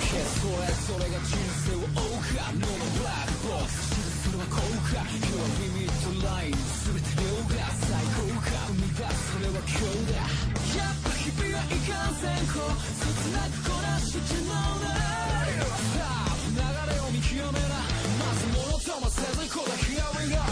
それが人生を追うか No more black box それは効果今日はリミットライン全て量が最高か生み出すそれは今日だやっぱ日々はいかんせんこ切なくこなしてのねさあ流れを見極めなまず物ともせずこだけやりな